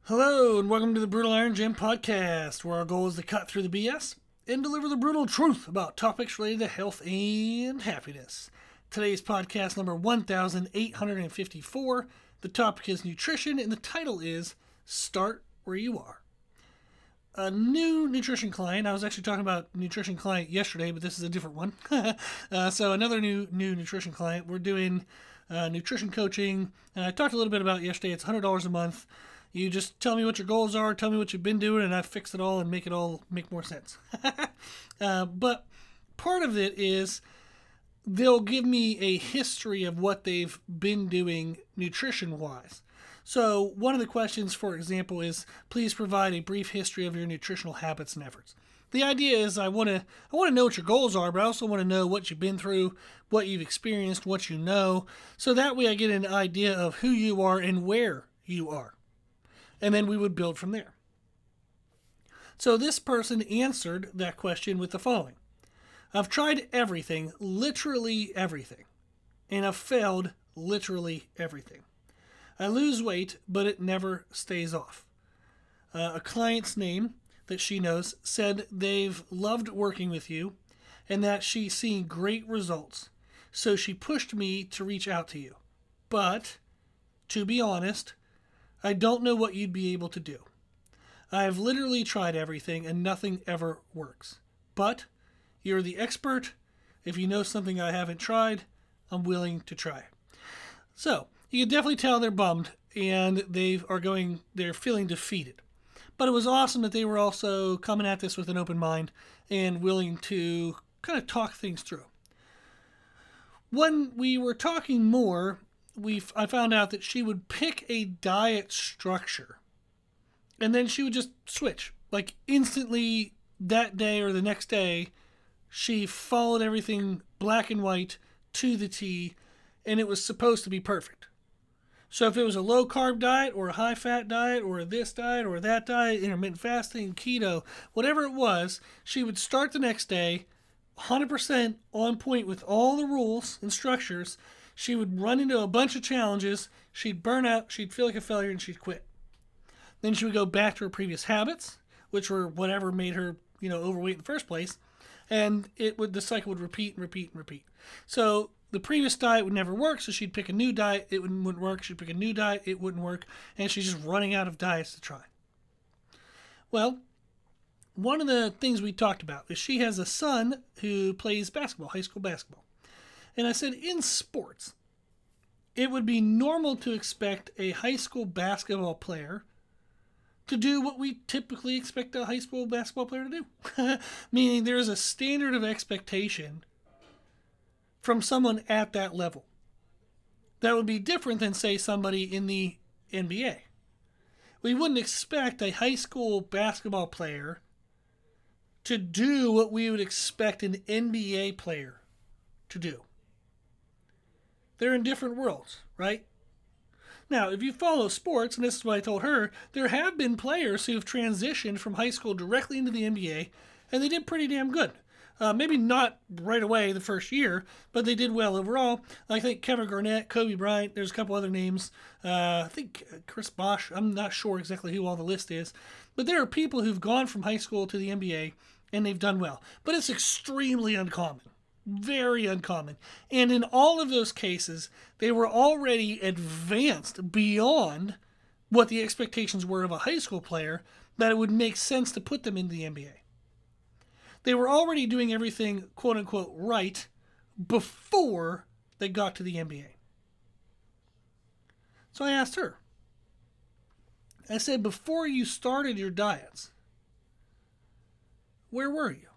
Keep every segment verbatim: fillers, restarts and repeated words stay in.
Hello, and welcome to the Brutal Iron Gym podcast, where our goal is to cut through the B S and deliver the brutal truth about topics related to health and happiness. Today's podcast number one thousand eight hundred fifty-four. The topic is nutrition, and the title is Start Where You Are. A new nutrition client. I was actually talking about nutrition client yesterday, but this is a different one. uh, so another new new nutrition client. We're doing uh, nutrition coaching, and I talked a little bit about it yesterday. It's one hundred dollars a month. You just tell me what your goals are, tell me what you've been doing, and I fix it all and make it all make more sense. uh, but part of it is they'll give me a history of what they've been doing nutrition-wise. So one of the questions, for example, is please provide a brief history of your nutritional habits and efforts. The idea is I want to I want to know what your goals are, but I also want to know what you've been through, what you've experienced, what you know, so that way I get an idea of who you are and where you are. And then we would build from there. So this person answered that question with the following. I've tried everything, literally everything, and I've failed literally everything. I lose weight, but it never stays off. Uh, a client's name that she knows said they've loved working with you and that she's seen great results. So she pushed me to reach out to you. But, to be honest, I don't know what you'd be able to do. I've literally tried everything and nothing ever works. But you're the expert. If you know something I haven't tried, I'm willing to try. So you can definitely tell they're bummed and they are going, they're feeling defeated. But it was awesome that they were also coming at this with an open mind and willing to kind of talk things through. When we were talking more, we I found out that she would pick a diet structure and then she would just switch. Like instantly that day or the next day, she followed everything black and white to the T, and it was supposed to be perfect. So if it was a low carb diet or a high fat diet or this diet or that diet, intermittent fasting, keto, whatever it was, she would start the next day one hundred percent on point with all the rules and structures. She would run into a bunch of challenges, she'd burn out, she'd feel like a failure, and she'd quit. Then she would go back to her previous habits, which were whatever made her, you know, overweight in the first place, and it would the cycle would repeat and repeat and repeat. So the previous diet would never work, so she'd pick a new diet, it wouldn't, wouldn't work, she'd pick a new diet, it wouldn't work, and she's just running out of diets to try. Well, one of the things we talked about is she has a son who plays basketball, high school basketball. And I said, in sports, it would be normal to expect a high school basketball player to do what we typically expect a high school basketball player to do. Meaning there is a standard of expectation from someone at that level. That would be different than, say, somebody in the N B A. We wouldn't expect a high school basketball player to do what we would expect an N B A player to do. They're in different worlds, right? Now, if you follow sports, and this is what I told her, there have been players who have transitioned from high school directly into the N B A, and they did pretty damn good. Uh, maybe not right away the first year, but they did well overall. I think Kevin Garnett, Kobe Bryant, there's a couple other names. Uh, I think Chris Bosh, I'm not sure exactly who all the list is. But there are people who've gone from high school to the N B A, and they've done well. But it's extremely uncommon. Very uncommon. And in all of those cases, they were already advanced beyond what the expectations were of a high school player, that it would make sense to put them in the N B A. They were already doing everything, quote unquote, right before they got to the N B A. So I asked her, I said, before you started your diets, where were you?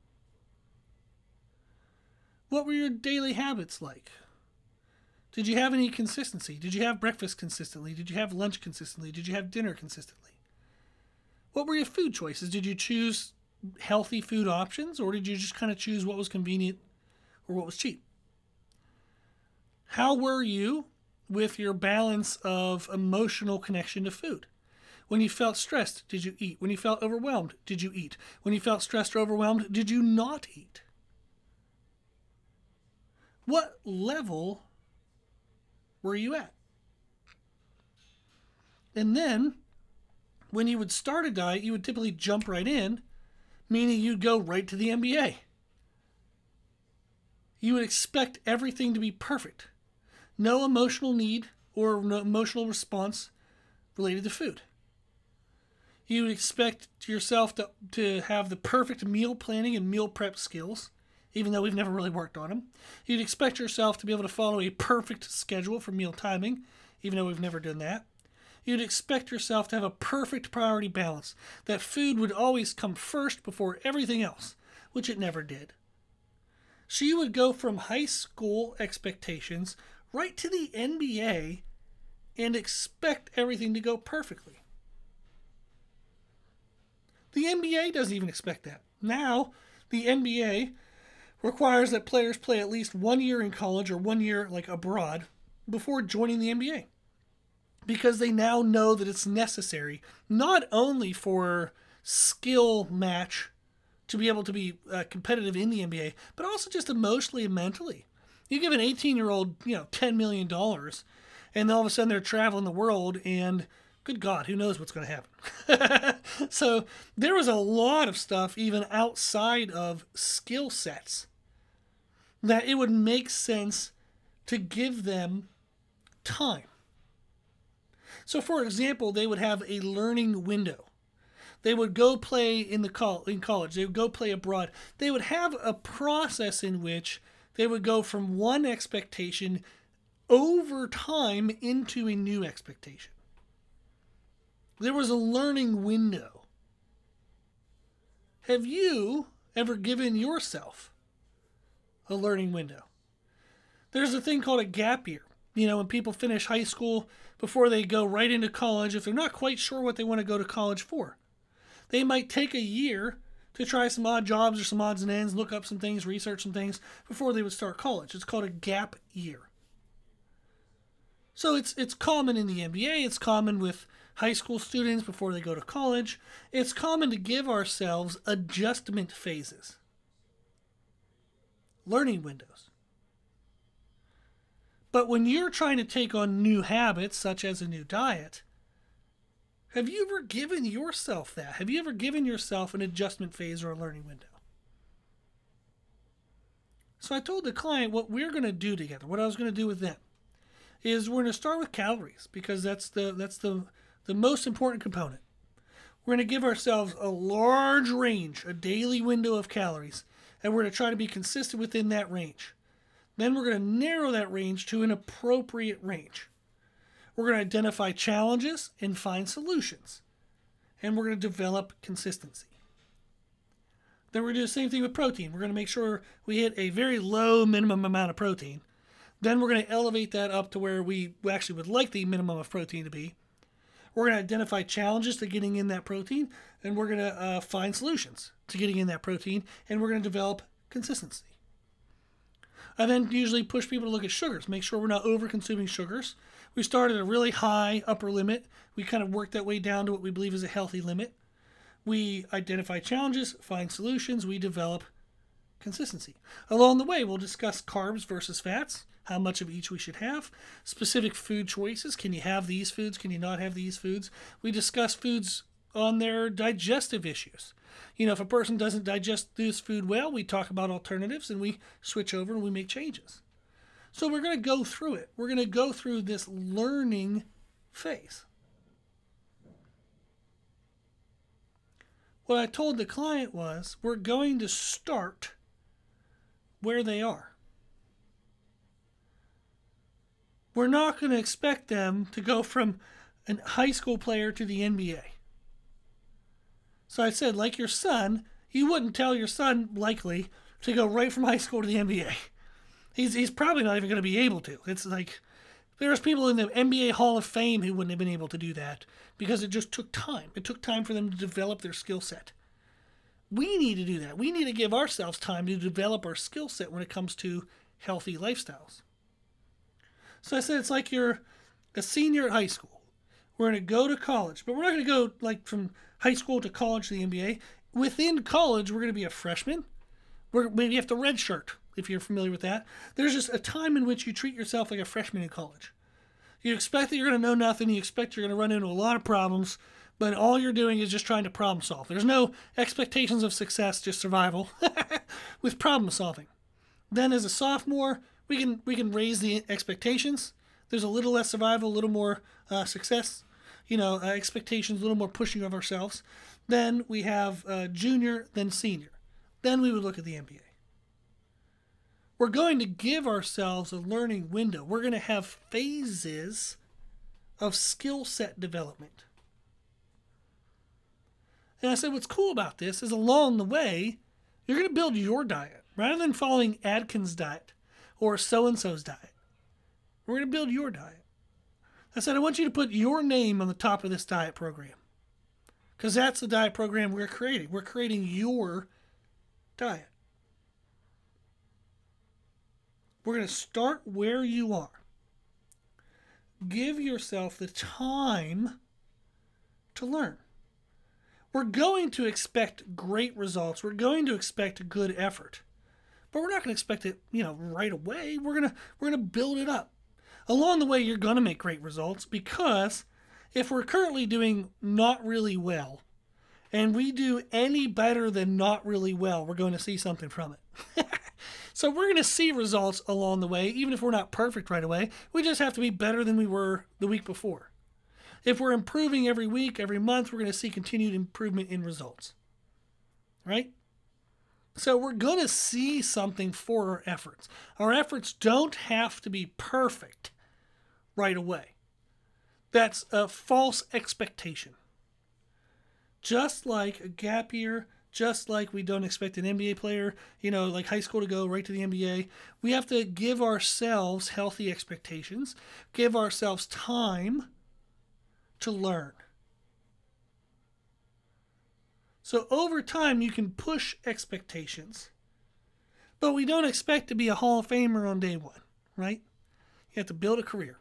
What were your daily habits like? Did you have any consistency? Did you have breakfast consistently? Did you have lunch consistently? Did you have dinner consistently? What were your food choices? Did you choose healthy food options, or did you just kind of choose what was convenient or what was cheap? How were you with your balance of emotional connection to food? When you felt stressed, did you eat? When you felt overwhelmed, did you eat? When you felt stressed or overwhelmed, did you not eat? What level were you at? And then When you would start a diet, you would typically jump right in, meaning you'd go right to the N B A. You would expect everything to be perfect. No emotional need or no emotional response related to food. You would expect yourself to, to have the perfect meal planning and meal prep skills, even though we've never really worked on them. You'd expect yourself to be able to follow a perfect schedule for meal timing, even though we've never done that. You'd expect yourself to have a perfect priority balance, that food would always come first before everything else, which it never did. So you would go from high school expectations right to the N B A and expect everything to go perfectly. The N B A doesn't even expect that. Now, the N B A requires that players play at least one year in college or one year like abroad before joining the N B A. Because they now know that it's necessary, not only for skill match to be able to be uh, competitive in the N B A, but also just emotionally and mentally. You give an eighteen-year-old, you know, ten million dollars, and all of a sudden they're traveling the world, and good God, who knows what's going to happen? So there was a lot of stuff even outside of skill sets that it would make sense to give them time. So, for example, they would have a learning window. They would go play in the col- in college. They would go play abroad. They would have a process in which they would go from one expectation over time into a new expectation. There was a learning window. Have you ever given yourself a learning window? There's a thing called a gap year. You know, when people finish high school before they go right into college, if they're not quite sure what they want to go to college for, they might take a year to try some odd jobs or some odds and ends, look up some things, research some things before they would start college. It's called a gap year. So it's it's common in the N B A. It's common with high school students before they go to college. It's common to give ourselves adjustment phases, learning windows. But when you're trying to take on new habits, such as a new diet, have you ever given yourself that? Have you ever given yourself an adjustment phase or a learning window? So I told the client what we're going to do together, what I was going to do with them, is we're going to start with calories, because that's the that's the the most important component. We're going to give ourselves a large range, a daily window of calories, and we're going to try to be consistent within that range. Then we're going to narrow that range to an appropriate range. We're going to identify challenges and find solutions. And we're going to develop consistency. Then we're going to do the same thing with protein. We're going to make sure we hit a very low minimum amount of protein. Then we're going to elevate that up to where we actually would like the minimum of protein to be. We're going to identify challenges to getting in that protein, and we're going to uh, find solutions to getting in that protein, and we're going to develop consistency. I then usually push people to look at sugars, make sure we're not over-consuming sugars. We start at a really high upper limit. We kind of work that way down to what we believe is a healthy limit. We identify challenges, find solutions, we develop consistency. Along the way, we'll discuss carbs versus fats, how much of each we should have, specific food choices. Can you have these foods? Can you not have these foods? We discuss foods on their digestive issues. You know, if a person doesn't digest this food well, we talk about alternatives and we switch over and we make changes. So we're going to go through it. We're going to go through this learning phase. What I told the client was, we're going to start where they are. We're not going to expect them to go from a high school player to the N B A. So I said, like your son, you wouldn't tell your son, likely, to go right from high school to the N B A. He's he's probably not even going to be able to. It's like, there's people in the N B A Hall of Fame who wouldn't have been able to do that because it just took time. It took time for them to develop their skill set. We need to do that. We need to give ourselves time to develop our skill set when it comes to healthy lifestyles. So I said, it's like you're a senior at high school. We're going to go to college, but we're not going to go like from high school to college to the N B A. Within college, we're going to be a freshman. We're, maybe you have to redshirt, if you're familiar with that. There's just a time in which you treat yourself like a freshman in college. You expect that you're going to know nothing. You expect you're going to run into a lot of problems, but all you're doing is just trying to problem solve. There's no expectations of success, just survival with problem solving. Then as a sophomore, we can we can raise the expectations. There's a little less survival, a little more uh, success, you know, uh, expectations, a little more pushing of ourselves. Then we have uh, junior, then senior. Then we would look at the M B A. We're going to give ourselves a learning window. We're going to have phases of skill set development. And I said, what's cool about this is along the way, you're going to build your diet. Rather than following Atkins' diet or so-and-so's diet, we're going to build your diet. I said, I want you to put your name on the top of this diet program. Because that's the diet program we're creating. We're creating your diet. We're going to start where you are. Give yourself the time to learn. We're going to expect great results. We're going to expect good effort. But we're not going to expect it, you know, right away. We're going to we're going to build it up. Along the way, you're going to make great results because if we're currently doing not really well and we do any better than not really well, we're going to see something from it. So we're going to see results along the way, even if we're not perfect right away. We just have to be better than we were the week before. If we're improving every week, every month, we're going to see continued improvement in results. Right? So we're going to see something for our efforts. Our efforts don't have to be perfect right away. That's a false expectation. Just like a gap year, just like we don't expect an N B A player, you know, like high school to go right to the N B A, we have to give ourselves healthy expectations, give ourselves time to learn. So over time, you can push expectations, but we don't expect to be a Hall of Famer on day one, right? You have to build a career.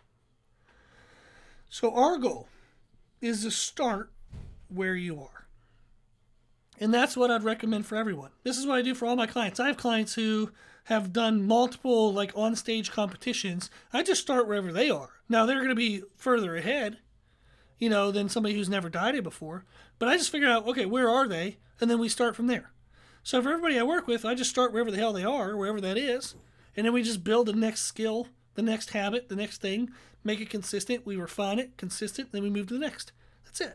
So our goal is to start where you are. And that's what I'd recommend for everyone. This is what I do for all my clients. I have clients who have done multiple like on-stage competitions. I just start wherever they are. Now they're going to be further ahead, you know, than somebody who's never dieted before. But I just figure out, okay, where are they? And then we start from there. So for everybody I work with, I just start wherever the hell they are, wherever that is. And then we just build the next skill, the next habit, the next thing, make it consistent. We refine it, consistent, then we move to the next. That's it.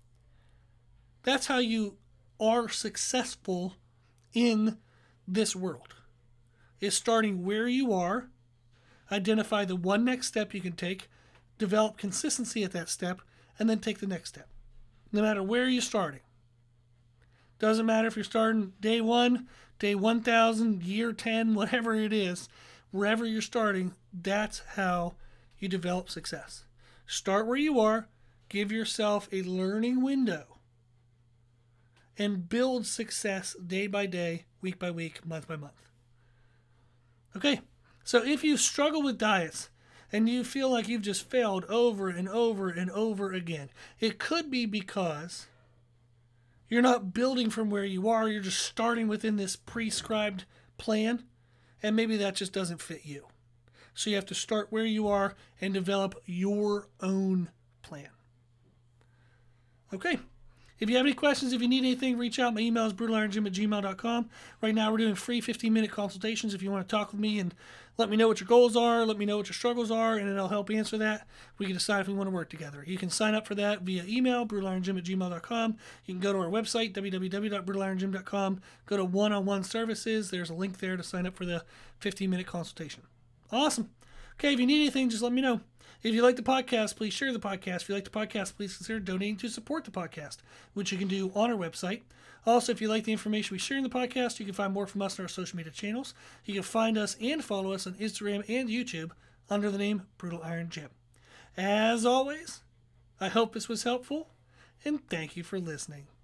That's how you are successful in this world, is starting where you are, identify the one next step you can take, develop consistency at that step, and then take the next step. No matter where you're starting. Doesn't matter if you're starting day one, day one thousand, year ten, whatever it is, wherever you're starting, that's how you develop success. Start where you are, give yourself a learning window, and build success day by day, week by week, month by month. Okay, so if you struggle with diets and you feel like you've just failed over and over and over again, it could be because you're not building from where you are. You're just starting within this prescribed plan, and maybe that just doesn't fit you. So you have to start where you are and develop your own plan. Okay. If you have any questions, if you need anything, reach out. My email is brutal iron gym at gmail dot com. Right now, we're doing free fifteen-minute consultations if you want to talk with me and let me know what your goals are, let me know what your struggles are, and it'll help answer that. We can decide if we want to work together. You can sign up for that via email, brutal iron gym at gmail dot com. You can go to our website, w w w dot brutal iron gym dot com. Go to one-on-one services. There's a link there to sign up for the fifteen-minute consultation. Awesome. Okay, if you need anything, just let me know. If you like the podcast, please share the podcast. If you like the podcast, please consider donating to support the podcast, which you can do on our website. Also, if you like the information we share in the podcast, you can find more from us on our social media channels. You can find us and follow us on Instagram and YouTube under the name Brutal Iron Gym. As always, I hope this was helpful, and thank you for listening.